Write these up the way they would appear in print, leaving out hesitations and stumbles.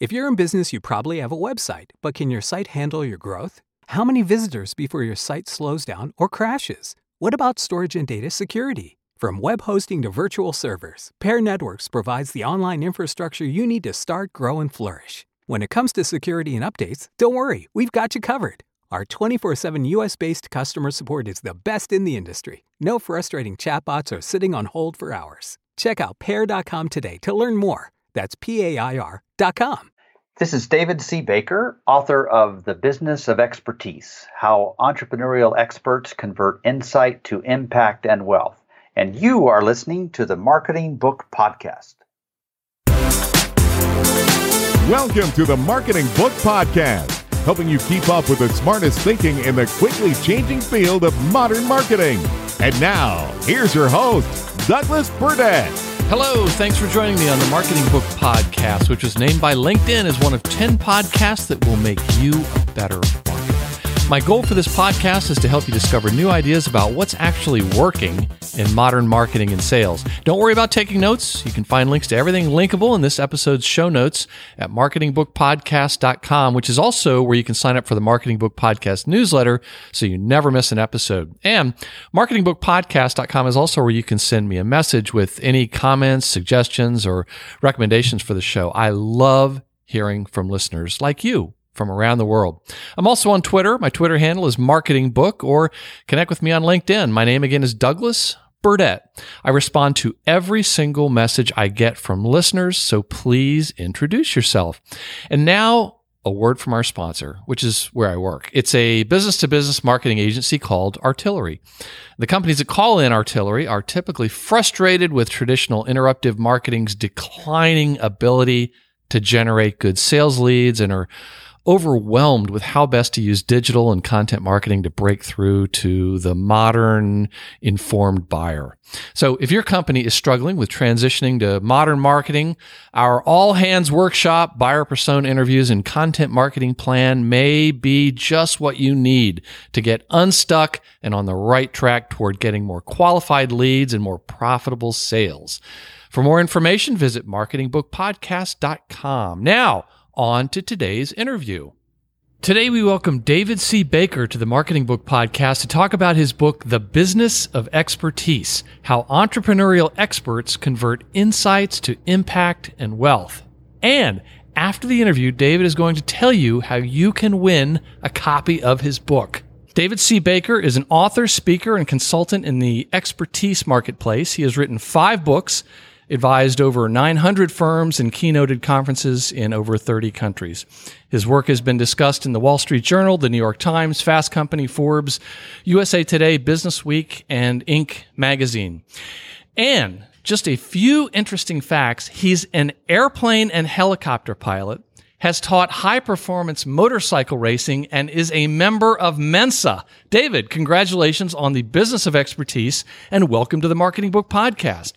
If you're in business, you probably have a website, but can your site handle your growth? How many visitors before your site slows down or crashes? What about storage and data security? From web hosting to virtual servers, Pair Networks provides the online infrastructure you need to start, grow, and flourish. When it comes to security and updates, don't worry, we've got you covered. Our 24/7 US-based customer support is the best in the industry. No frustrating chatbots or sitting on hold for hours. Check out Pair.com today to learn more. That's PAIR.com. This is David C. Baker, author of The Business of Expertise, How Entrepreneurial Experts Convert Insight to Impact and Wealth. And you are listening to the Marketing Book Podcast. Welcome to the Marketing Book Podcast, helping you keep up with the smartest thinking in the quickly changing field of modern marketing. And now, here's your host, Douglas Burdett. Hello, thanks for joining me on the Marketing Book Podcast, which was named by LinkedIn as one of 10 podcasts that will make you a better marketer. My goal for this podcast is to help you discover new ideas about what's actually working in modern marketing and sales. Don't worry about taking notes. You can find links to everything linkable in this episode's show notes at marketingbookpodcast.com, which is also where you can sign up for the Marketing Book Podcast newsletter so you never miss an episode. And marketingbookpodcast.com is also where you can send me a message with any comments, suggestions, or recommendations for the show. I love hearing from listeners like you from around the world. I'm also on Twitter. My Twitter handle is Marketing Book, or connect with me on LinkedIn. My name again is Douglas Burdett. I respond to every single message I get from listeners, so please introduce yourself. And now, a word from our sponsor, which is where I work. It's a business-to-business marketing agency called Artillery. The companies that call in Artillery are typically frustrated with traditional interruptive marketing's declining ability to generate good sales leads and are overwhelmed with how best to use digital and content marketing to break through to the modern, informed buyer. So if your company is struggling with transitioning to modern marketing, our all-hands workshop, buyer persona interviews, and content marketing plan may be just what you need to get unstuck and on the right track toward getting more qualified leads and more profitable sales. For more information, visit marketingbookpodcast.com. Now, on to today's interview. Today, we welcome David C. Baker to the Marketing Book Podcast to talk about his book, The Business of Expertise, How Entrepreneurial Experts Convert Insights to Impact and Wealth. And after the interview, David is going to tell you how you can win a copy of his book. David C. Baker is an author, speaker, and consultant in the expertise marketplace. He has written 5 books, advised over 900 firms and keynoted conferences in over 30 countries. His work has been discussed in the Wall Street Journal, the New York Times, Fast Company, Forbes, USA Today, Business Week, and Inc. magazine. And just a few interesting facts: he's an airplane and helicopter pilot, has taught high-performance motorcycle racing, and is a member of Mensa. David, congratulations on The Business of Expertise, and welcome to the Marketing Book Podcast.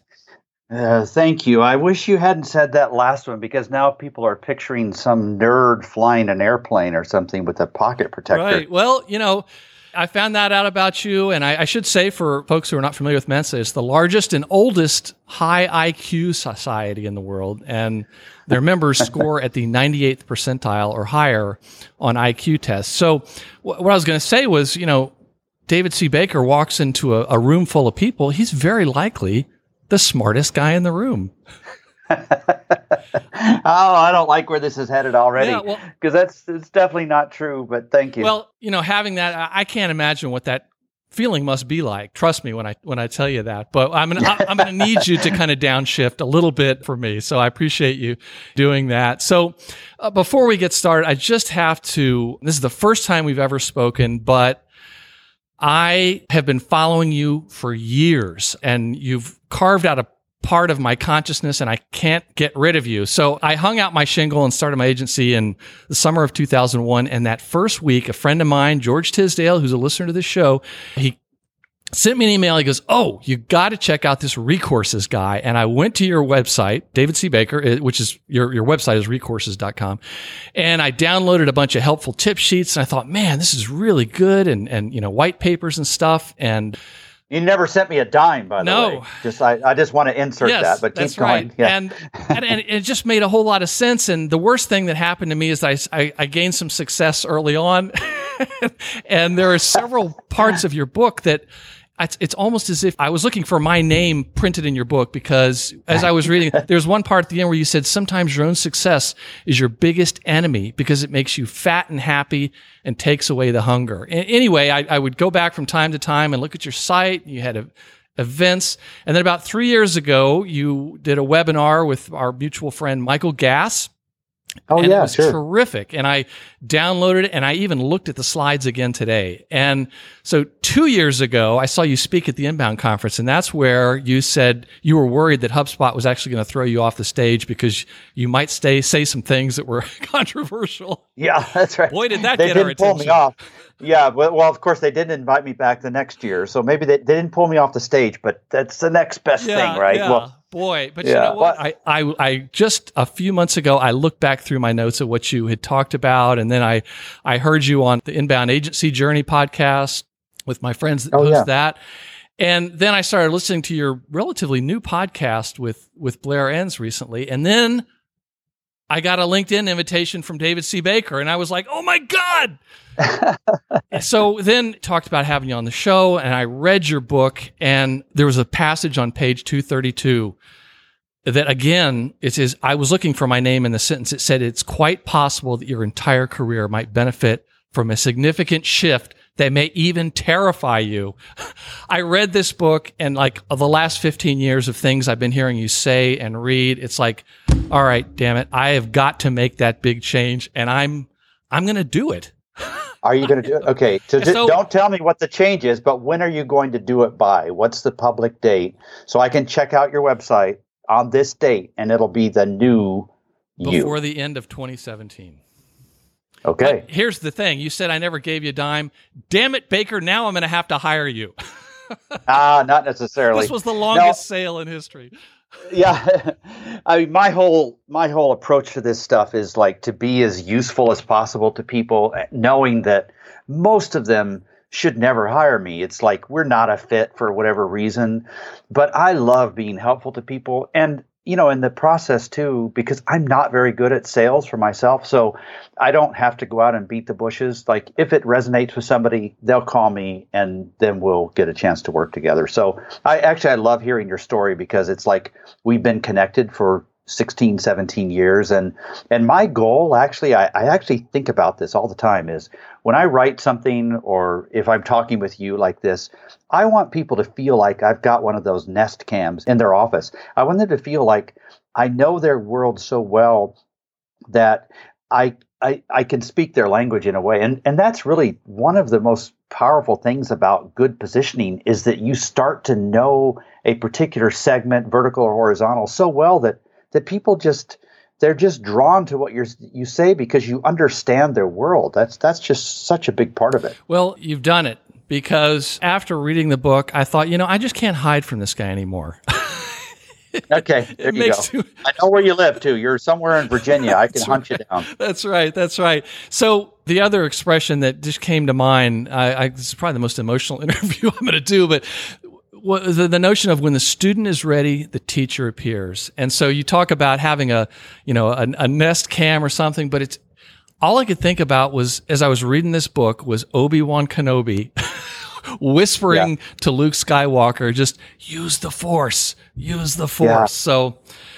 Thank you. I wish you hadn't said that last one, because now people are picturing some nerd flying an airplane or something with a pocket protector. Right. Well, I found that out about you, and I should say, for folks who are not familiar with Mensa, it's the largest and oldest high IQ society in the world, and their members score at the 98th percentile or higher on IQ tests. So what I was going to say was, David C. Baker walks into a room full of people, he's very likely the smartest guy in the room. I don't like where this is headed already, because it's definitely not true, but thank you. Well, having that, I can't imagine what that feeling must be like. Trust me when I tell you that. But I'm going to need you to kind of downshift a little bit for me. So I appreciate you doing that. So before we get started, I just have to, this is the first time we've ever spoken, but I have been following you for years, and you've carved out a part of my consciousness, and I can't get rid of you. So I hung out my shingle and started my agency in the summer of 2001. And that first week, a friend of mine, George Tisdale, who's a listener to this show, he sent me an email. He goes, "Oh, you got to check out this Recourses guy." And I went to your website, David C. Baker, which is your website is recourses.com. And I downloaded a bunch of helpful tip sheets. And I thought, man, this is really good. And white papers and stuff. And You never sent me a dime, by the way. I just want to insert that, but keep going. Right. Yeah. And it just made a whole lot of sense. And the worst thing that happened to me is I gained some success early on. And there are several parts of your book that it's almost as if I was looking for my name printed in your book, because as I was reading, there's one part at the end where you said sometimes your own success is your biggest enemy because it makes you fat and happy and takes away the hunger. And anyway, I would go back from time to time and look at your site. You had events. And then about 3 years ago, you did a webinar with our mutual friend, Michael Gass. Oh, and yeah, it was terrific. And I downloaded it, and I even looked at the slides again today. And so 2 years ago, I saw you speak at the Inbound conference, and that's where you said you were worried that HubSpot was actually going to throw you off the stage because you might say some things that were controversial. Yeah, that's right. Boy, did that get our attention. They didn't pull me off. Yeah, well, of course, they didn't invite me back the next year. So maybe they didn't pull me off the stage, but that's the next best thing, right? Yeah. Well, boy, but you know what? I just a few months ago, I looked back through my notes of what you had talked about, and then I heard you on the Inbound Agency Journey podcast with my friends that host that. And then I started listening to your relatively new podcast with Blair Enns recently, and then I got a LinkedIn invitation from David C. Baker, and I was like, oh my God. So then talked about having you on the show, and I read your book, and there was a passage on page 232 that, again, it says, I was looking for my name in the sentence. It said, it's quite possible that your entire career might benefit from a significant shift that may even terrify you. I read this book, and like the last 15 years of things I've been hearing you say and read, it's like, all right, damn it, I have got to make that big change, and I'm going to do it. Are you going to do it? Okay. So don't tell me what the change is, but when are you going to do it by? What's the public date? So I can check out your website on this date, and it'll be the new you. Before the end of 2017. Okay. But here's the thing. You said I never gave you a dime. Damn it, Baker. Now I'm going to have to hire you. Not necessarily. This was the longest sale in history. Yeah. I mean, my whole approach to this stuff is like to be as useful as possible to people, knowing that most of them should never hire me. It's like we're not a fit for whatever reason, but I love being helpful to people. And in the process too, because I'm not very good at sales for myself, so I don't have to go out and beat the bushes. Like if it resonates with somebody, they'll call me, and then we'll get a chance to work together. So I love hearing your story, because it's like we've been connected for 16, 17 years. And my goal, actually, I actually think about this all the time, is when I write something, or if I'm talking with you like this, I want people to feel like I've got one of those Nest cams in their office. I want them to feel like I know their world so well that I can speak their language in a way. And that's really one of the most powerful things about good positioning, is that you start to know a particular segment, vertical or horizontal, so well that people they're just drawn to what you say because you understand their world. That's just such a big part of it. Well, you've done it, because after reading the book, I thought, I just can't hide from this guy anymore. Okay, there you go. I know where you live too. You're somewhere in Virginia. I can hunt you down. That's right. So the other expression that just came to mind, this is probably the most emotional interview I'm going to do, but the notion of when the student is ready, the teacher appears. And so you talk about having a Nest cam or something, but it's all I could think about was, as I was reading this book, was Obi-Wan Kenobi whispering to Luke Skywalker, just use the Force. Yeah. So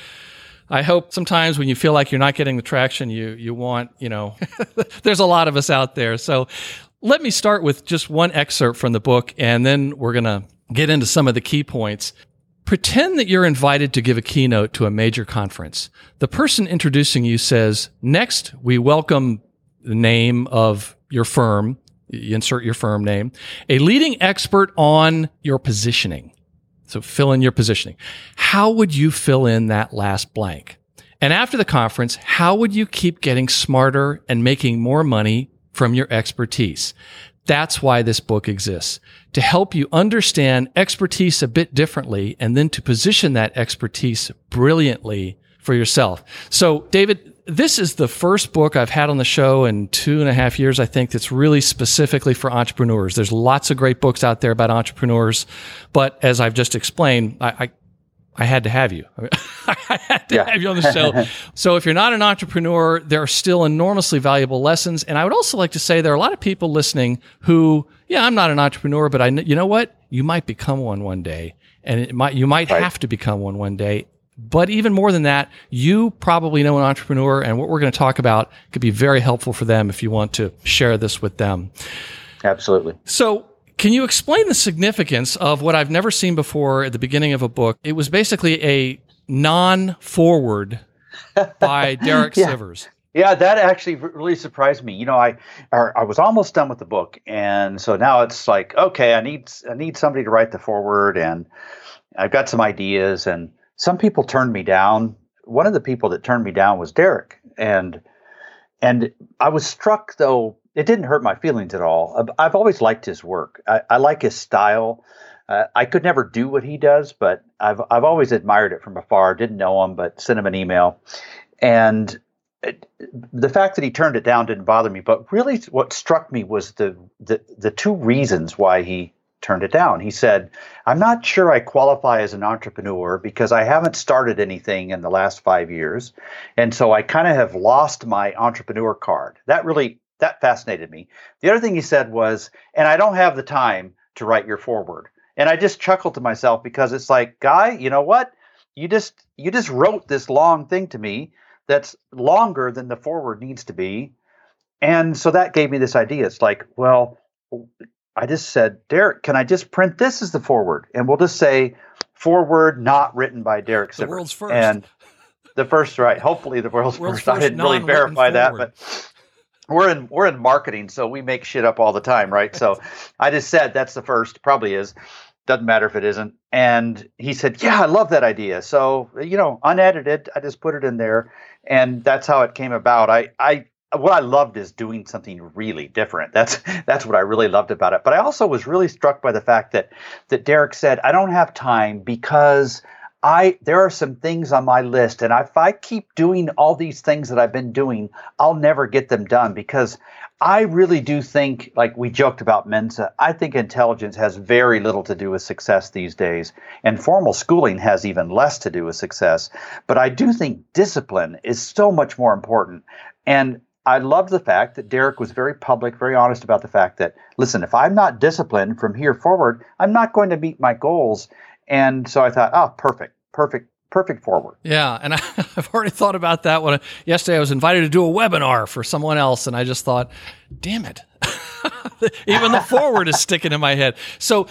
I hope sometimes when you feel like you're not getting the traction you want, there's a lot of us out there. So let me start with just one excerpt from the book, and then we're going to get into some of the key points. Pretend that you're invited to give a keynote to a major conference. The person introducing you says, next, we welcome the name of your firm. You insert your firm name, a leading expert on your positioning. So fill in your positioning. How would you fill in that last blank? And after the conference, how would you keep getting smarter and making more money from your expertise? That's why this book exists, to help you understand expertise a bit differently, and then to position that expertise brilliantly for yourself. So, David, this is the first book I've had on the show in 2.5 years, I think, that's really specifically for entrepreneurs. There's lots of great books out there about entrepreneurs, but as I've just explained, I had to have you. I had to have you on the show. So if you're not an entrepreneur, there are still enormously valuable lessons. And I would also like to say there are a lot of people listening who, I'm not an entrepreneur, but you know what? You might become one day. And you might have to become one day. But even more than that, you probably know an entrepreneur, and what we're going to talk about could be very helpful for them if you want to share this with them. Absolutely. So can you explain the significance of what I've never seen before at the beginning of a book? It was basically a non-forward by Derek Sivers. Yeah, that actually really surprised me. I was almost done with the book, and so now it's like, okay, I need somebody to write the foreword, and I've got some ideas, and some people turned me down. One of the people that turned me down was Derek, and I was struck, though. It didn't hurt my feelings at all. I've always liked his work. I like his style. I could never do what he does, but I've always admired it from afar. Didn't know him, but sent him an email, and the fact that he turned it down didn't bother me. But really, what struck me was the two reasons why he turned it down. He said, "I'm not sure I qualify as an entrepreneur because I haven't started anything in the last 5 years. And so I kind of have lost my entrepreneur card." That fascinated me. The other thing he said was, "And I don't have the time to write your foreword." And I just chuckled to myself because it's like, guy, you know what? You just wrote this long thing to me that's longer than the foreword needs to be. And so that gave me this idea. It's like, well, I just said, Derek, can I just print this as the foreword? And we'll just say foreword not written by Derek Sivers. The world's first. And the first, right. Hopefully the world's first. I didn't really verify that, but we're in marketing, so we make shit up all the time, right? So I just said that's the first, probably is. Doesn't matter if it isn't. And he said, yeah, I love that idea. So, unedited, I just put it in there. And that's how it came about. What I loved is doing something really different. That's what I really loved about it. But I also was really struck by the fact that Derek said, I don't have time because there are some things on my list. And if I keep doing all these things that I've been doing, I'll never get them done, because I really do think, like we joked about Mensa, I think intelligence has very little to do with success these days. And formal schooling has even less to do with success. But I do think discipline is so much more important. And I loved the fact that Derek was very public, very honest about the fact that, listen, if I'm not disciplined from here forward, I'm not going to meet my goals. And so I thought, perfect forward. Yeah, and I've already thought about that. Yesterday I was invited to do a webinar for someone else, and I just thought, damn it. Even the forward is sticking in my head. So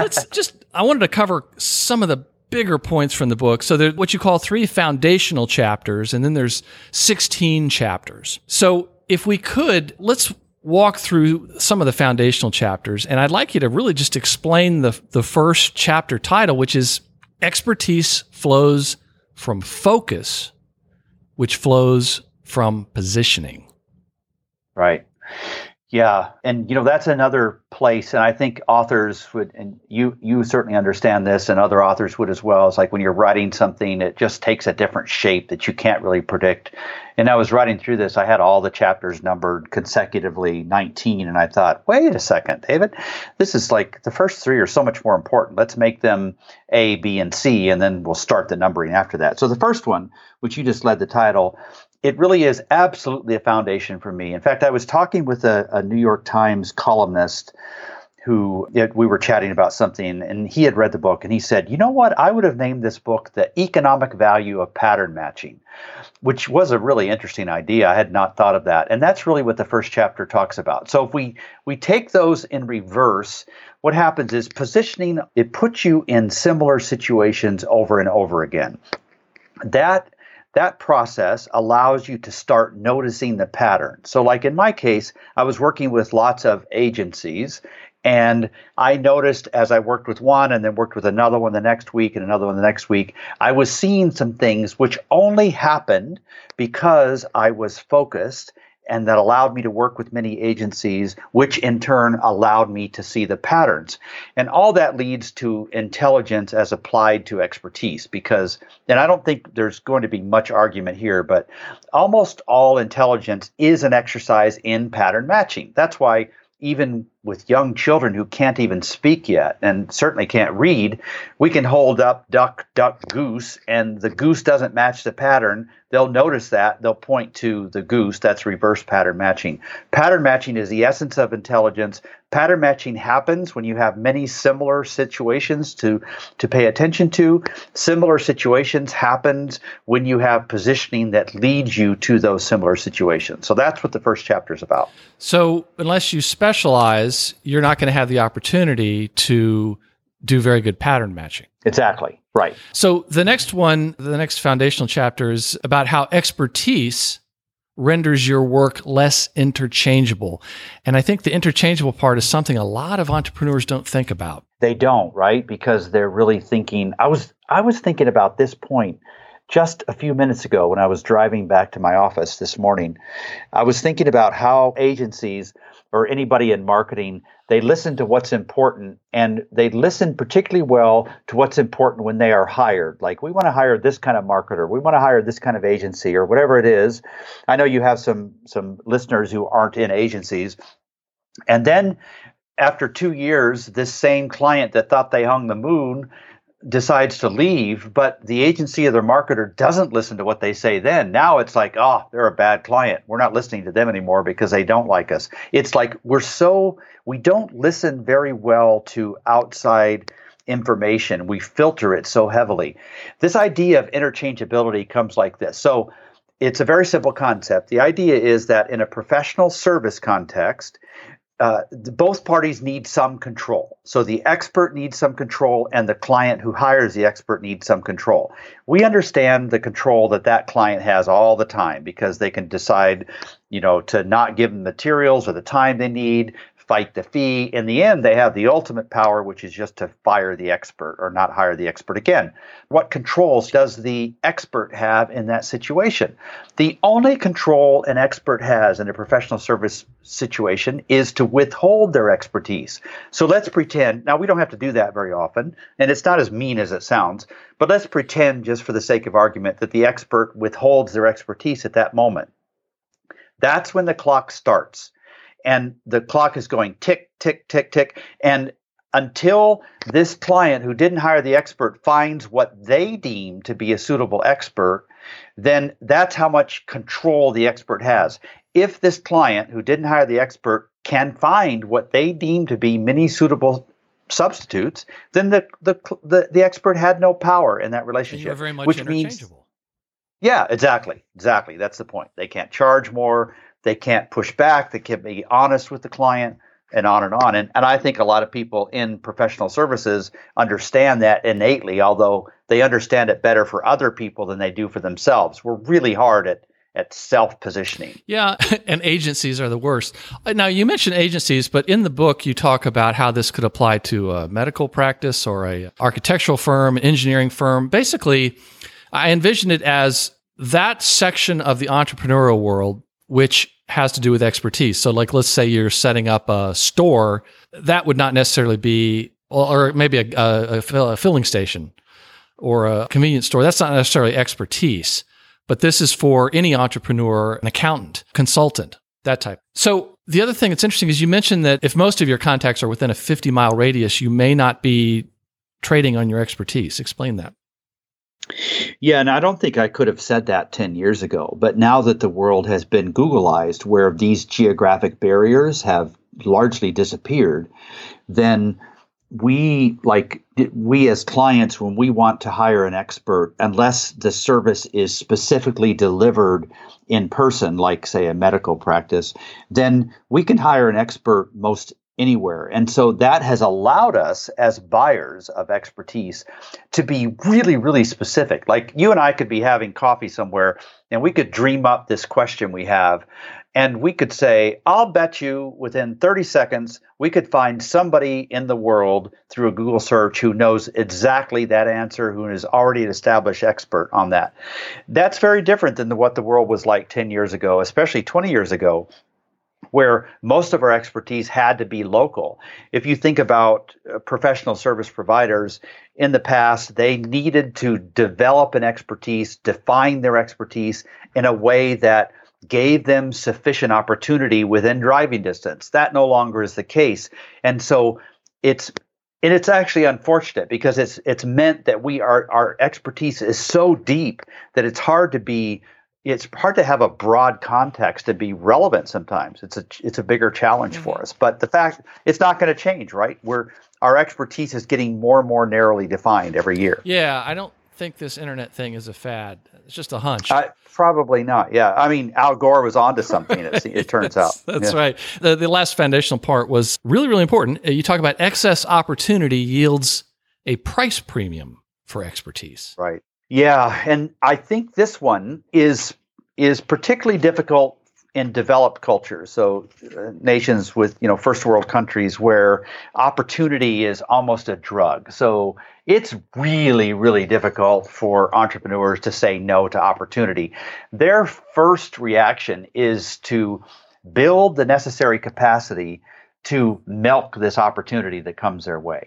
I wanted to cover some of the bigger points from the book. So there's what you call 3 foundational chapters, and then there's 16 chapters. So if we could, let's walk through some of the foundational chapters, and I'd like you to really just explain the first chapter title, which is Expertise Flows from Focus, which flows from positioning. Right. Yeah. And, that's another place. And I think authors would, and you certainly understand this, and other authors would as well. It's like when you're writing something, it just takes a different shape that you can't really predict. And I was writing through this. I had all the chapters numbered consecutively 19. And I thought, wait a second, David, this is like the first 3 are so much more important. Let's make them A, B, and C, and then we'll start the numbering after that. So the first one, which you just led the title, it really is absolutely a foundation for me. In fact, I was talking with a New York Times columnist who we were chatting about something, and he had read the book, and he said, you know what? I would have named this book The Economic Value of Pattern Matching, which was a really interesting idea. I had not thought of that. And that's really what the first chapter talks about. So if we take those in reverse, what happens is positioning, it puts you in similar situations over and over again. That process allows you to start noticing the pattern. So like in my case, I was working with lots of agencies, and I noticed as I worked with one and then worked with another one the next week and another one the next week, I was seeing some things which only happened because I was focused and that allowed me to work with many agencies, which in turn allowed me to see the patterns. And all that leads to intelligence as applied to expertise because, and I don't think there's going to be much argument here, but almost all intelligence is an exercise in pattern matching. That's why even with young children who can't even speak yet and certainly can't read, we can hold up duck, duck, goose, and the goose doesn't match the pattern. They'll notice that. They'll point to the goose. That's reverse pattern matching. Pattern matching is the essence of intelligence. Pattern matching happens when you have many similar situations to pay attention to. Similar situations happens when you have positioning that leads you to those similar situations. So that's what the first chapter is about. So unless you specialize, you're not going to have the opportunity to do very good pattern matching. Exactly. Right. So the next foundational chapter is about how expertise renders your work less interchangeable. And I think the interchangeable part is something a lot of entrepreneurs don't think about. They don't, right? Because they're really thinking, I was thinking about this point just a few minutes ago when I was driving back to my office this morning. I was thinking about how agencies or anybody in marketing, they listen to what's important, and they listen particularly well to what's important when they are hired. Like, we want to hire this kind of marketer, we want to hire this kind of agency, or whatever it is. I know you have some listeners who aren't in agencies. And then after 2 years, this same client that thought they hung the moon decides to leave, but the agency or their marketer doesn't listen to what they say then. Now it's like, oh, they're a bad client. We're not listening to them anymore because they don't like us. It's like we don't listen very well to outside information. We filter it so heavily. This idea of interchangeability comes like this. So it's a very simple concept. The idea is that in a professional service context, both parties need some control. So the expert needs some control and the client who hires the expert needs some control. We understand the control that client has all the time because they can decide, to not give them materials or the time they need, fight the fee. In the end, they have the ultimate power, which is just to fire the expert or not hire the expert again. What controls does the expert have in that situation? The only control an expert has in a professional service situation is to withhold their expertise. So let's pretend, now we don't have to do that very often, and it's not as mean as it sounds, but let's pretend just for the sake of argument that the expert withholds their expertise at that moment. That's when the clock starts. And the clock is going tick, tick, tick, tick. And until this client who didn't hire the expert finds what they deem to be a suitable expert, then that's how much control the expert has. If this client who didn't hire the expert can find what they deem to be many suitable substitutes, then the expert had no power in that relationship. You're very much which interchangeable. Means, yeah, exactly. That's the point. They can't charge more. They can't push back. They can't be honest with the client, and on and on. And I think a lot of people in professional services understand that innately, although they understand it better for other people than they do for themselves. We're really hard at self-positioning. Yeah, and agencies are the worst. Now, you mentioned agencies, but in the book, you talk about how this could apply to a medical practice or a architectural firm, engineering firm. Basically, I envision it as that section of the entrepreneurial world which has to do with expertise. So like, let's say you're setting up a store, that would not necessarily be, or maybe a filling station or a convenience store. That's not necessarily expertise, but this is for any entrepreneur, an accountant, consultant, that type. So the other thing that's interesting is you mentioned that if most of your contacts are within a 50-mile radius, you may not be trading on your expertise. Explain that. Yeah, and I don't think I could have said that 10 years ago. But now that the world has been Googleized, where these geographic barriers have largely disappeared, then we as clients, when we want to hire an expert, unless the service is specifically delivered in person, like, say, a medical practice, then we can hire an expert most anywhere. And so that has allowed us as buyers of expertise to be really, really specific. Like you and I could be having coffee somewhere and we could dream up this question we have. And we could say, I'll bet you within 30 seconds, we could find somebody in the world through a Google search who knows exactly that answer, who is already an established expert on that. That's very different than what the world was like 10 years ago, especially 20 years ago, where most of our expertise had to be local. If you think about professional service providers, in the past, they needed to develop an expertise, define their expertise in a way that gave them sufficient opportunity within driving distance. That no longer is the case. And so it's actually unfortunate because it's meant that our expertise is so deep that it's hard to have a broad context to be relevant sometimes. It's a bigger challenge for us. But the fact it's not going to change, right? Our expertise is getting more and more narrowly defined every year. Yeah, I don't think this internet thing is a fad. It's just a hunch. Probably not. Yeah. I mean, Al Gore was onto something, it turns out. That's right. The last foundational part was really, really important. You talk about excess opportunity yields a price premium for expertise. Right. Yeah. And I think this one is particularly difficult in developed cultures. So nations with, first world countries where opportunity is almost a drug. So it's really, really difficult for entrepreneurs to say no to opportunity. Their first reaction is to build the necessary capacity to milk this opportunity that comes their way.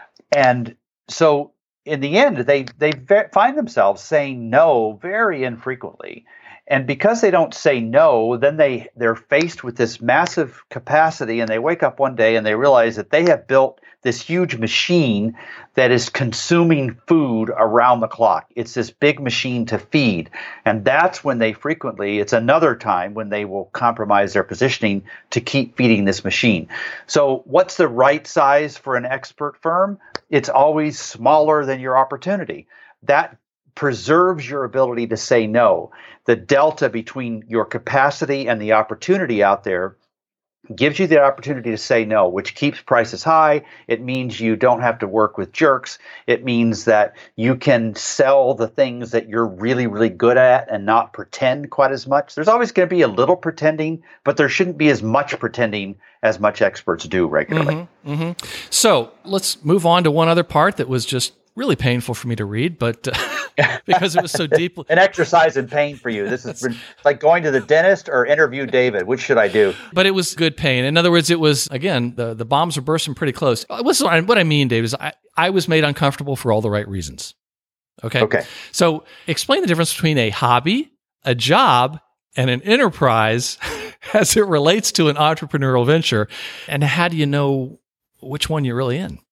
And so in the end, they find themselves saying no very infrequently. And because they don't say no, then they're faced with this massive capacity, and they wake up one day and they realize that they have built this huge machine that is consuming food around the clock. It's this big machine to feed. And that's when it's another time when they will compromise their positioning to keep feeding this machine. So what's the right size for an expert firm? It's always smaller than your opportunity. That preserves your ability to say no. The delta between your capacity and the opportunity out there gives you the opportunity to say no, which keeps prices high. It means you don't have to work with jerks. It means that you can sell the things that you're really, really good at and not pretend quite as much. There's always going to be a little pretending, but there shouldn't be as much pretending as much experts do regularly. Mm-hmm, mm-hmm. So let's move on to one other part that was just really painful for me to read, but because it was so deep. An exercise in pain for you. This is like going to the dentist or interview David. Which should I do? But it was good pain. In other words, it was, again, the bombs were bursting pretty close. What I mean, Dave, is I was made uncomfortable for all the right reasons. Okay. So explain the difference between a hobby, a job, and an enterprise as it relates to an entrepreneurial venture. And how do you know which one you're really in?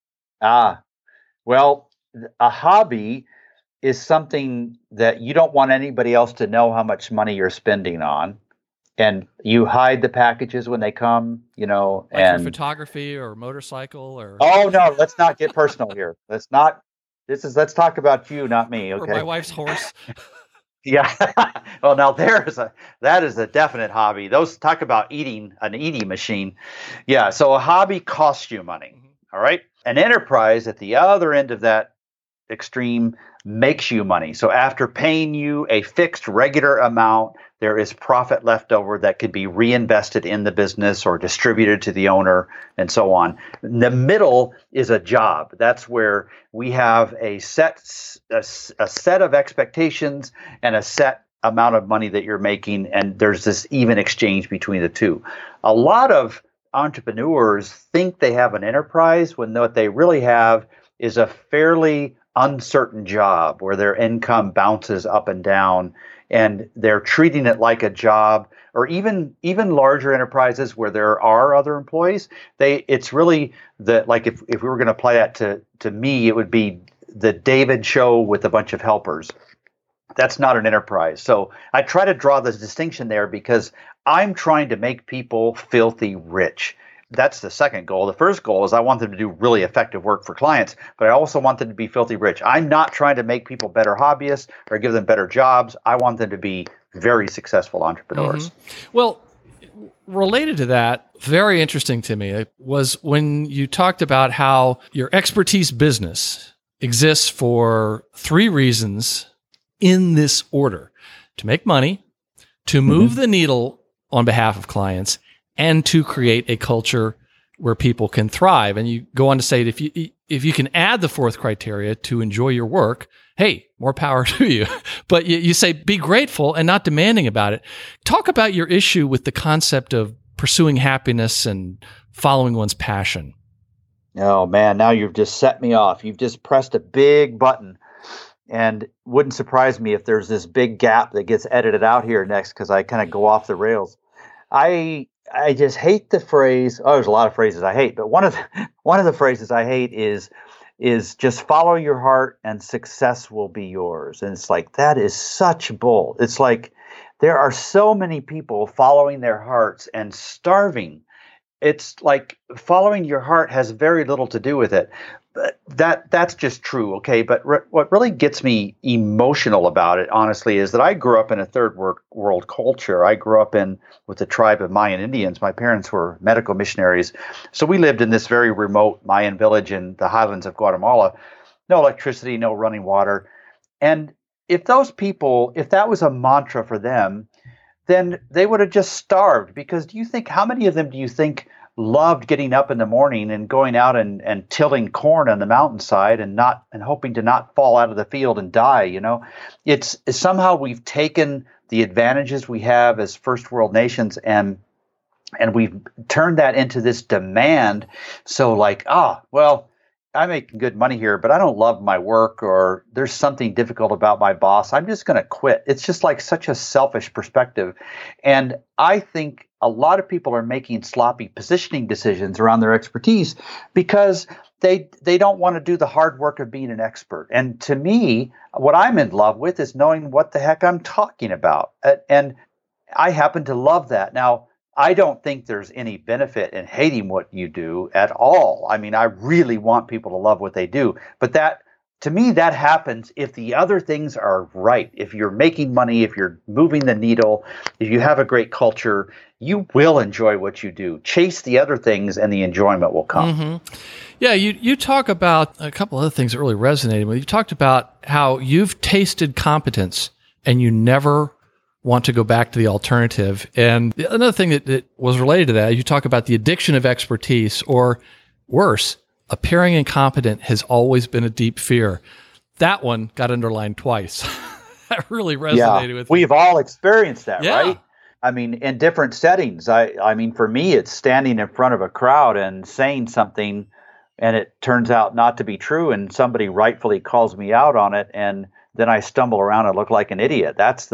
Well, a hobby is something that you don't want anybody else to know how much money you're spending on. And you hide the packages when they come, Like and for photography or motorcycle or... Oh, no, let's not get personal here. Let's talk about you, not me. Okay. Or my wife's horse. Yeah. Well, now that is a definite hobby. Those talk about an eating machine. Yeah. So a hobby costs you money. Mm-hmm. All right. An enterprise at the other end of that extreme makes you money. So after paying you a fixed regular amount, there is profit left over that could be reinvested in the business or distributed to the owner and so on. In the middle is a job. That's where we have a set of expectations and a set amount of money that you're making, and there's this even exchange between the two. A lot of entrepreneurs think they have an enterprise when what they really have is a fairly uncertain job where their income bounces up and down, and they're treating it like a job. Or even larger enterprises where there are other employees, it's really like if we were going to apply that to me, it would be the David show with a bunch of helpers. That's not an enterprise. So I try to draw this distinction there because I'm trying to make people filthy rich. That's the second goal. The first goal is I want them to do really effective work for clients, but I also want them to be filthy rich. I'm not trying to make people better hobbyists or give them better jobs. I want them to be very successful entrepreneurs. Mm-hmm. Well, related to that, very interesting to me, was when you talked about how your expertise business exists for 3 reasons in this order: to make money, to move the needle on behalf of clients, and to create a culture where people can thrive. And you go on to say that if you can add the 4th criteria, to enjoy your work, hey, more power to you. But you say be grateful and not demanding about it. Talk about your issue with the concept of pursuing happiness and following one's passion. Oh man, now you've just set me off. You've just pressed a big button. And wouldn't surprise me if there's this big gap that gets edited out here next, because I kind of go off the rails. I just hate the phrase. Oh, there's a lot of phrases I hate, but one of the phrases I hate is just follow your heart and success will be yours. And it's like, that is such bull. It's like there are so many people following their hearts and starving. It's like following your heart has very little to do with it. But that's just true, okay? But what really gets me emotional about it, honestly, is that I grew up in a third world culture. I grew up with the tribe of Mayan Indians. My parents were medical missionaries. So we lived in this very remote Mayan village in the highlands of Guatemala. No electricity, no running water. And if that was a mantra for them, then they would have just starved. Because how many of them do you think loved getting up in the morning and going out and tilling corn on the mountainside and hoping to not fall out of the field and die? It's somehow we've taken the advantages we have as first world nations and we've turned that into this demand. So like, well, I'm making good money here, but I don't love my work, or there's something difficult about my boss, I'm just going to quit. It's just like such a selfish perspective. And I think a lot of people are making sloppy positioning decisions around their expertise because they don't want to do the hard work of being an expert. And to me, what I'm in love with is knowing what the heck I'm talking about. And I happen to love that. Now, I don't think there's any benefit in hating what you do at all. I mean, I really want people to love what they do. But to me, that happens if the other things are right. If you're making money, if you're moving the needle, if you have a great culture, you will enjoy what you do. Chase the other things and the enjoyment will come. Mm-hmm. Yeah, you talk about a couple other things that really resonated with you. You talked about how you've tasted competence and you never want to go back to the alternative. And another thing that was related to that, you talk about the addiction of expertise, or worse, appearing incompetent has always been a deep fear. That one got underlined twice. That really resonated with me. We've all experienced that, yeah. Right? I mean, in different settings. I mean, for me, it's standing in front of a crowd and saying something, and it turns out not to be true, and somebody rightfully calls me out on it, and then I stumble around and look like an idiot. That's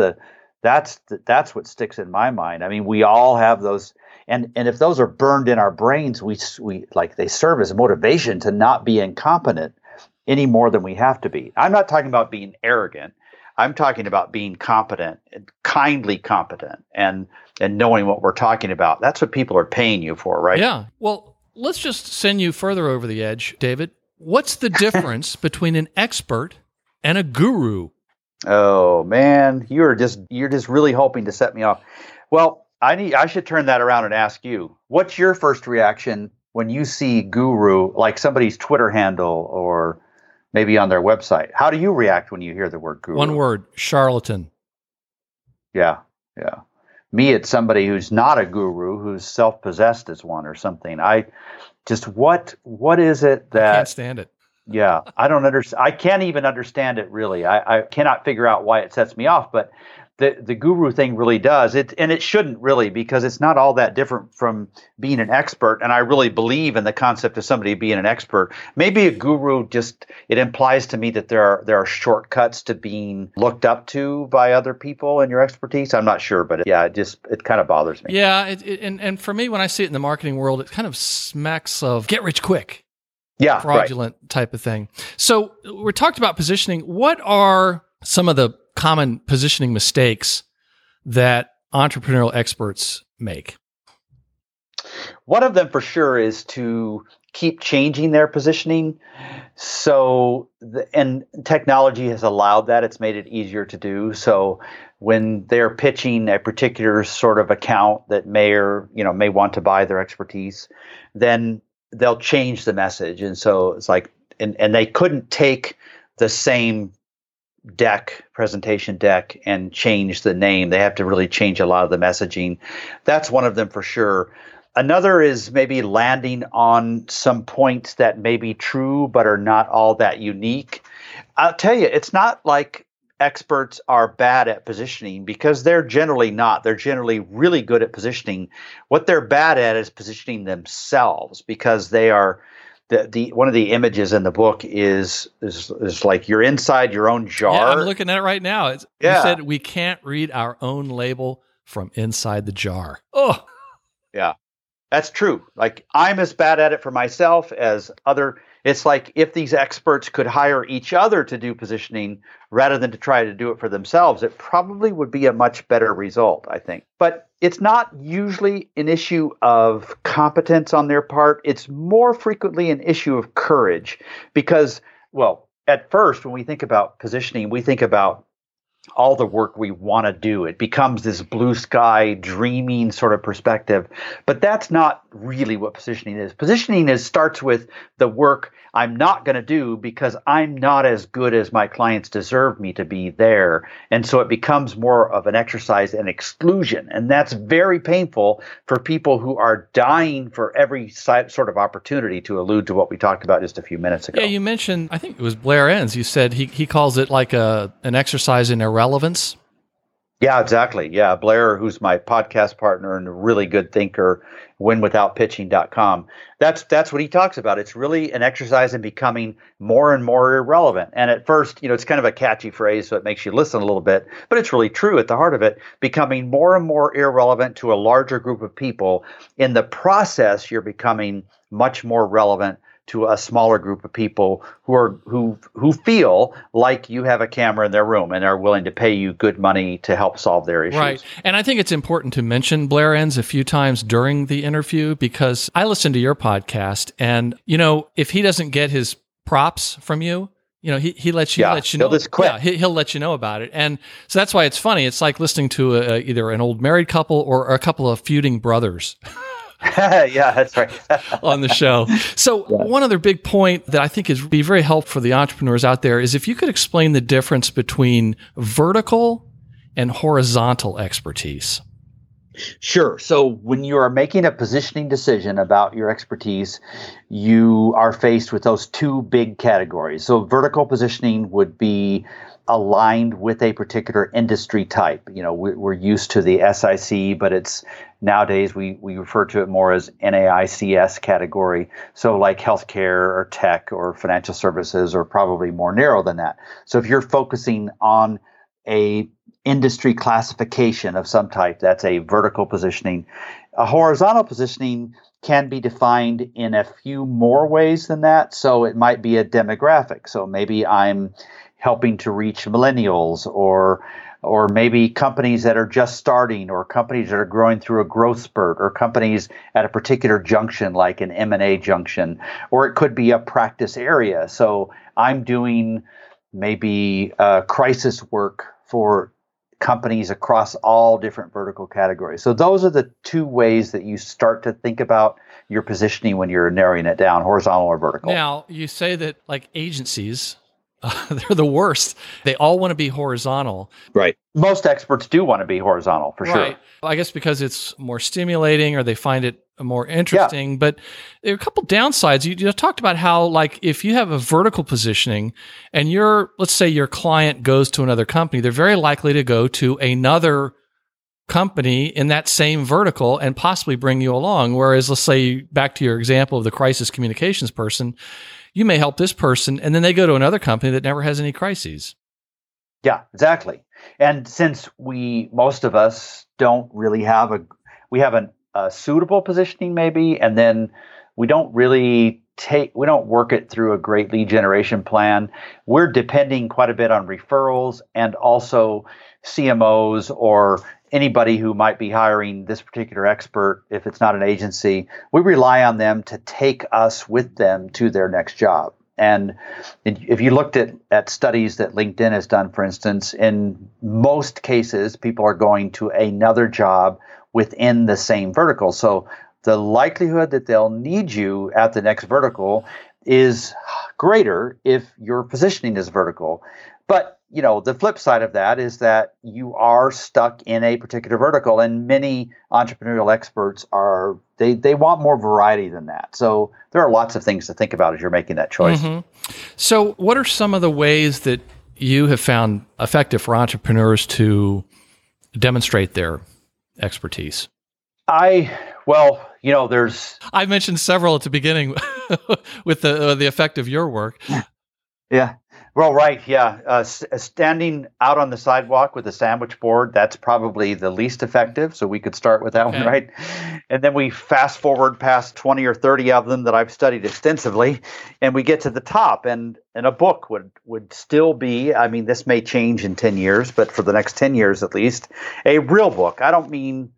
what sticks in my mind. I mean, we all have those, and if those are burned in our brains, we they serve as motivation to not be incompetent any more than we have to be. I'm not talking about being arrogant. I'm talking about being competent, kindly competent, and knowing what we're talking about. That's what people are paying you for, right? Yeah. Well, let's just send you further over the edge, David. What's the difference between an expert and a guru? Oh man, you're just really hoping to set me off. Well, I should turn that around and ask you, what's your first reaction when you see guru, like somebody's Twitter handle or maybe on their website? How do you react when you hear the word guru? One word: charlatan. Yeah. Me, it's somebody who's not a guru, who's self-possessed as one or something. I just what is it that I can't stand it. Yeah, I don't understand. I can't even understand it, really. I cannot figure out why it sets me off, but the guru thing really does. And it shouldn't really, because it's not all that different from being an expert. And I really believe in the concept of somebody being an expert. Maybe a guru it implies to me that there are shortcuts to being looked up to by other people in your expertise. I'm not sure, but it kind of bothers me. Yeah, and for me, when I see it in the marketing world, it kind of smacks of get rich quick. Yeah, fraudulent type of thing. So we talked about positioning. What are some of the common positioning mistakes that entrepreneurial experts make? One of them for sure is to keep changing their positioning. So, and technology has allowed that. It's made it easier to do. So when they're pitching a particular sort of account that may want to buy their expertise, then they'll change the message. And so it's like, and they couldn't take the same presentation deck and change the name. They have to really change a lot of the messaging. That's one of them for sure. Another is maybe landing on some points that may be true, but are not all that unique. I'll tell you, it's not like experts are bad at positioning, because they're generally not. They're generally really good at positioning. What they're bad at is positioning themselves, because they are the one of the images in the book is like you're inside your own jar. Yeah, I'm looking at it right now. You said we can't read our own label from inside the jar. Oh, yeah. That's true. Like, I'm as bad at it for myself as other. It's like if these experts could hire each other to do positioning rather than to try to do it for themselves, it probably would be a much better result, I think. But it's not usually an issue of competence on their part. It's more frequently an issue of courage, because, well, at first, when we think about positioning, we think about all the work we want to do. It becomes this blue sky, dreaming sort of perspective. But that's not really what positioning is. Positioning starts with the work I'm not going to do because I'm not as good as my clients deserve me to be there. And so it becomes more of an exercise in exclusion. And that's very painful for people who are dying for every sort of opportunity, to allude to what we talked about just a few minutes ago. Yeah, you mentioned, I think it was Blair Enns, you said he calls it like an exercise in irrelevance. Yeah, exactly. Yeah, Blair, who's my podcast partner and a really good thinker, winwithoutpitching.com. That's what he talks about. It's really an exercise in becoming more and more irrelevant. And at first, it's kind of a catchy phrase, so it makes you listen a little bit, but it's really true at the heart of it. Becoming more and more irrelevant to a larger group of people. In the process, you're becoming much more relevant to a smaller group of people who feel like you have a camera in their room and are willing to pay you good money to help solve their issues. Right. And I think it's important to mention Blair Enns a few times during the interview, because I listened to your podcast, and if he doesn't get his props from you, he lets you know. He'll just quit. Yeah, he'll let you know about it. And so that's why it's funny. It's like listening to either an old married couple or a couple of feuding brothers. Yeah, that's right. On the show. So one other big point that I think would be very helpful for the entrepreneurs out there is if you could explain the difference between vertical and horizontal expertise. Sure. So when you are making a positioning decision about your expertise, you are faced with those two big categories. So vertical positioning would be aligned with a particular industry type. We're used to the SIC, but it's nowadays we refer to it more as NAICS category. So like healthcare or tech or financial services, or probably more narrow than that. So if you're focusing on a industry classification of some type, that's a vertical positioning. A horizontal positioning can be defined in a few more ways than that. So it might be a demographic. So maybe I'm helping to reach millennials, or maybe companies that are just starting, or companies that are growing through a growth spurt, or companies at a particular junction like an M&A junction, or it could be a practice area. So I'm doing maybe crisis work for companies across all different vertical categories. So those are the two ways that you start to think about your positioning when you're narrowing it down, horizontal or vertical. Now, you say that like agencies, they're the worst. They all want to be horizontal. Right. Most experts do want to be horizontal, for sure. I guess because it's more stimulating, or they find it more interesting. Yeah. But there are a couple downsides. You talked about how, like, if you have a vertical positioning and let's say your client goes to another company, they're very likely to go to another company in that same vertical and possibly bring you along. Whereas, let's say, back to your example of the crisis communications person, you may help this person, and then they go to another company that never has any crises. Yeah, exactly. And since most of us don't really have a suitable positioning maybe, and then we don't work it through a great lead generation plan. We're depending quite a bit on referrals and also CMOs or anybody who might be hiring this particular expert, if it's not an agency, we rely on them to take us with them to their next job. And if you looked at studies that LinkedIn has done, for instance, in most cases, people are going to another job within the same vertical. So the likelihood that they'll need you at the next vertical is greater if your positioning is vertical. But the flip side of that is that you are stuck in a particular vertical, and many entrepreneurial experts they want more variety than that. So there are lots of things to think about as you're making that choice. Mm-hmm. So what are some of the ways that you have found effective for entrepreneurs to demonstrate their expertise? There's... I mentioned several at the beginning with the effect of your work. Yeah. Well, right. Yeah. Standing out on the sidewalk with a sandwich board, that's probably the least effective. So we could start with that one, right? And then we fast forward past 20 or 30 of them that I've studied extensively, and we get to the top. And a book would still be, this may change in 10 years, but for the next 10 years at least, a real book. I don't mean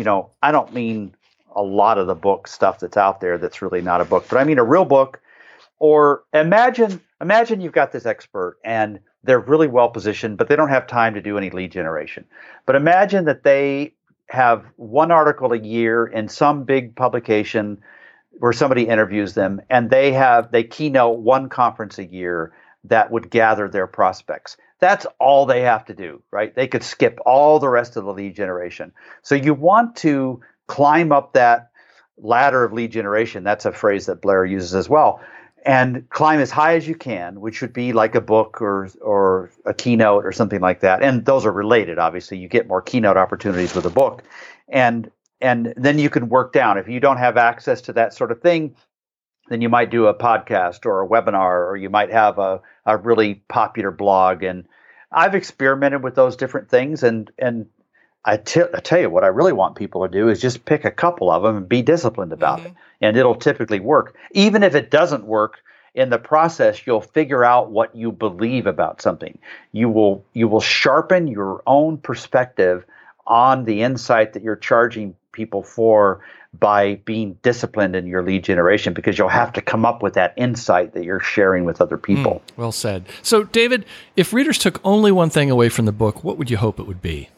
a lot of the book stuff that's out there that's really not a book, but I mean a real book. Or imagine you've got this expert and they're really well positioned, but they don't have time to do any lead generation. But imagine that they have one article a year in some big publication where somebody interviews them, and they keynote one conference a year that would gather their prospects. That's all they have to do, right? They could skip all the rest of the lead generation. So you want to climb up that ladder of lead generation. That's a phrase that Blair uses as well. And climb as high as you can, which would be like a book or a keynote or something like that. And those are related, obviously. You get more keynote opportunities with a book. And then you can work down. If you don't have access to that sort of thing, then you might do a podcast or a webinar, or you might have a really popular blog. And I've experimented with those different things. And I tell you what I really want people to do is just pick a couple of them and be disciplined about it. And it'll typically work. Even if it doesn't work, in the process, you'll figure out what you believe about something. You will sharpen your own perspective on the insight that you're charging people for by being disciplined in your lead generation, because you'll have to come up with that insight that you're sharing with other people. Well said. So, David, if readers took only one thing away from the book, what would you hope it would be?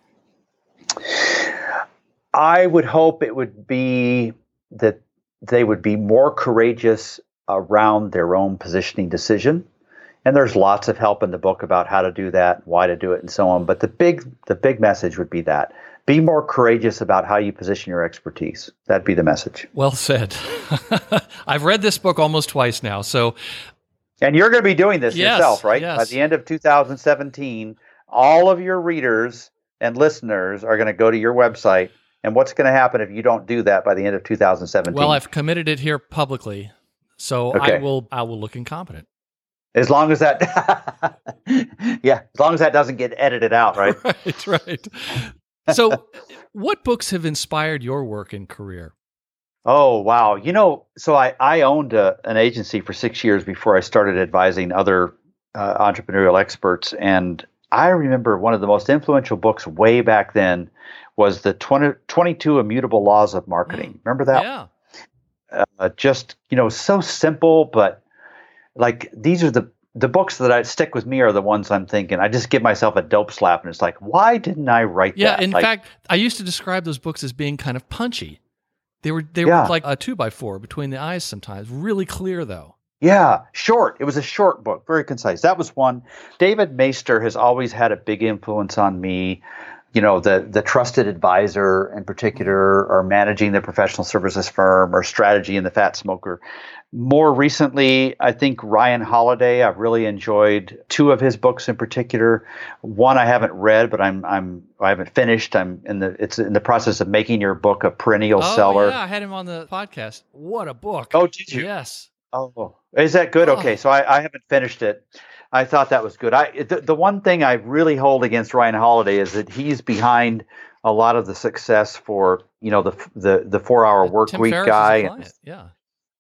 I would hope it would be that they would be more courageous around their own positioning decision. And there's lots of help in the book about how to do that, why to do it, and so on. But the big message would be that. Be more courageous about how you position your expertise. That'd be the message. Well said. I've read this book almost twice now. And you're going to be doing this yourself, right? Yes. By the end of 2017, all of your readers and listeners are going to go to your website. And what's going to happen if you don't do that by the end of 2017? Well, I've committed it here publicly, so okay. I will look incompetent. As long as that, as long as that doesn't get edited out, right? Right. So, what books have inspired your work and career? Oh, wow. So I owned an agency for 6 years before I started advising other entrepreneurial experts, and I remember one of the most influential books way back then was the 22 Immutable Laws of Marketing. Remember that? Yeah. Just, so simple, but like these are the books that I stick with me are the ones I'm thinking. I just give myself a dope slap and it's like, why didn't I write that? Yeah, in fact, I used to describe those books as being kind of punchy. They were like a 2x4 between the eyes sometimes. Really clear though. Yeah, short. It was a short book, very concise. That was one. David Maister has always had a big influence on me. The trusted advisor in particular, or managing the professional services firm, or strategy in the fat smoker. More recently, I think Ryan Holiday. I've really enjoyed two of his books in particular. One I haven't read, but I haven't finished. It's in the process of making your book a perennial seller. Yeah, I had him on the podcast. What a book! Oh, did you? Yes. Oh, is that good? Okay, so I haven't finished it. I thought that was good. The one thing I really hold against Ryan Holiday is that he's behind a lot of the success for the 4-hour work Tim week Ferriss guy. is a client.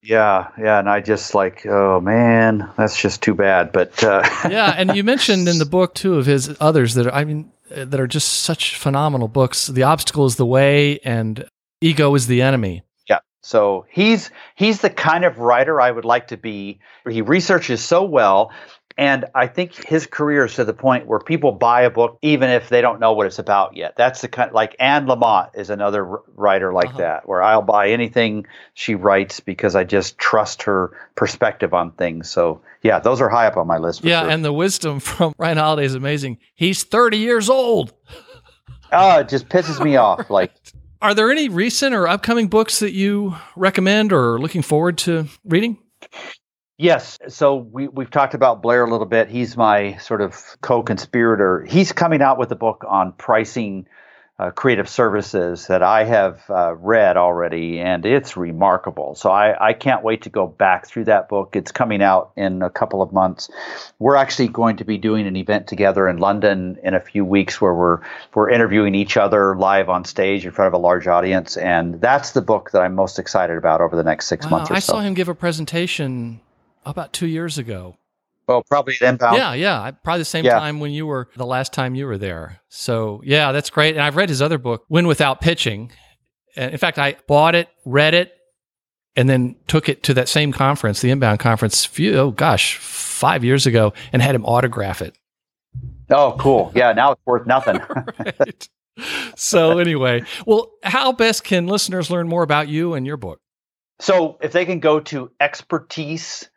Yeah, and I just like, oh man, that's just too bad. But yeah, and you mentioned in the book too of his others that are just such phenomenal books. The Obstacle is the Way and Ego is the Enemy. Yeah, so he's the kind of writer I would like to be. He researches so well. And I think his career is to the point where people buy a book even if they don't know what it's about yet. That's the kind, like Anne Lamott is another writer like that, where I'll buy anything she writes because I just trust her perspective on things. So yeah, those are high up on my list. For sure. And the wisdom from Ryan Holiday is amazing. He's 30 years old. Oh, it just pisses me off. Right. Like, are there any recent or upcoming books that you recommend or are looking forward to reading? Yes. So we've talked about Blair a little bit. He's my sort of co-conspirator. He's coming out with a book on pricing creative services that I have read already, and it's remarkable. So I can't wait to go back through that book. It's coming out in a couple of months. We're actually going to be doing an event together in London in a few weeks where we're interviewing each other live on stage in front of a large audience, and that's the book that I'm most excited about over the next 6 months or so. I saw him give a presentation about 2 years ago. Oh, probably at Inbound. Yeah. Probably the same time when the last time you were there. So yeah, that's great. And I've read his other book, Win Without Pitching. And in fact, I bought it, read it, and then took it to that same conference, the Inbound conference, 5 years ago, and had him autograph it. Oh, cool. Yeah, now it's worth nothing. Right. So anyway, well, how best can listeners learn more about you and your book? So if they can go to expertise.is,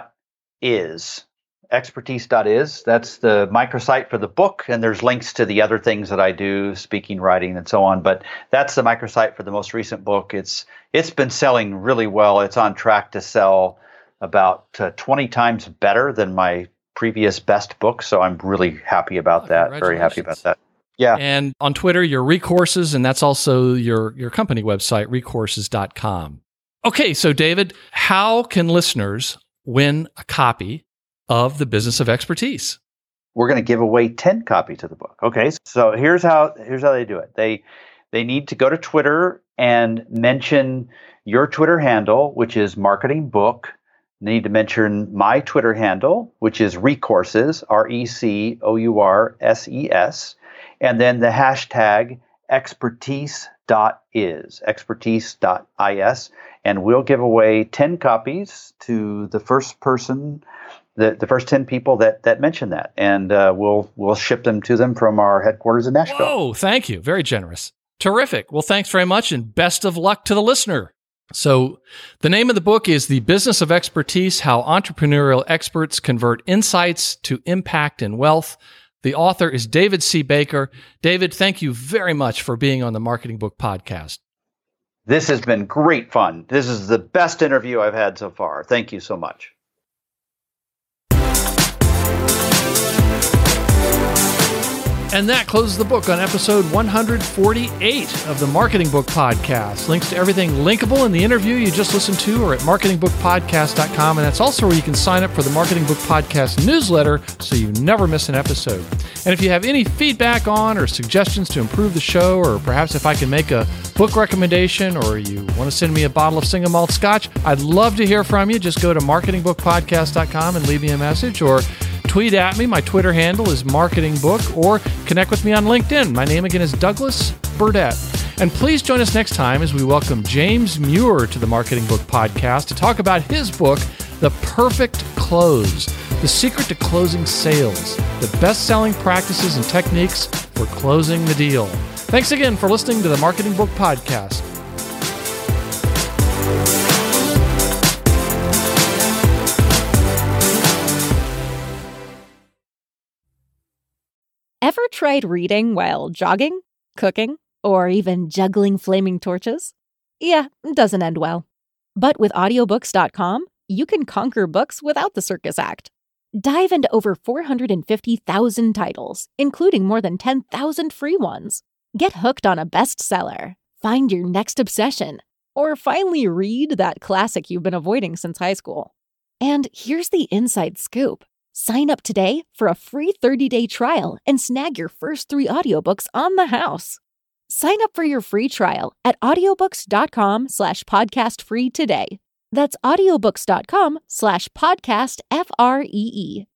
that's the microsite for the book, and there's links to the other things that I do, speaking, writing, and so on. But that's the microsite for the most recent book. It's been selling really well. It's on track to sell about 20 times better than my previous best book. So I'm really happy about that. Very happy about that. Yeah. And on Twitter, you're Recourses, and that's also your company website, recourses.com. Okay, so David, how can listeners win a copy of The Business of Expertise? We're going to give away 10 copies of the book. Okay, so here's how they do it. They need to go to Twitter and mention your Twitter handle, which is Marketing Book. They need to mention my Twitter handle, which is Recourses, RECOURSES, and then the hashtag expertise.is, expertise.is, and we'll give away 10 copies to the first person, the first 10 people that mention that, and we'll ship them to them from our headquarters in Nashville. Oh, thank you. Very generous. Terrific. Well, thanks very much, and best of luck to the listener. So the name of the book is The Business of Expertise, How Entrepreneurial Experts Convert Insights to Impact and Wealth. The author is David C. Baker. David, thank you very much for being on the Marketing Book Podcast. This has been great fun. This is the best interview I've had so far. Thank you so much. And that closes the book on episode 148 of the Marketing Book Podcast. Links to everything linkable in the interview you just listened to are at marketingbookpodcast.com, and that's also where you can sign up for the Marketing Book Podcast newsletter so you never miss an episode. And if you have any feedback on or suggestions to improve the show, or perhaps if I can make a book recommendation, or you want to send me a bottle of single malt scotch, I'd love to hear from you. Just go to marketingbookpodcast.com and leave me a message, or tweet at me. My Twitter handle is marketingbook, or connect with me on LinkedIn. My name again is Douglas Burdett. And please join us next time as we welcome James Muir to the Marketing Book Podcast to talk about his book, The Perfect Close, The Secret to Closing Sales, the best-selling practices and techniques for closing the deal. Thanks again for listening to the Marketing Book Podcast. Ever tried reading while jogging, cooking, or even juggling flaming torches? Yeah, it doesn't end well. But with audiobooks.com, you can conquer books without the circus act. Dive into over 450,000 titles, including more than 10,000 free ones. Get hooked on a bestseller, find your next obsession, or finally read that classic you've been avoiding since high school. And here's the inside scoop. Sign up today for a free 30-day trial and snag your first 3 audiobooks on the house. Sign up for your free trial at audiobooks.com/podcastfree today. That's audiobooks.com/podcast FREE.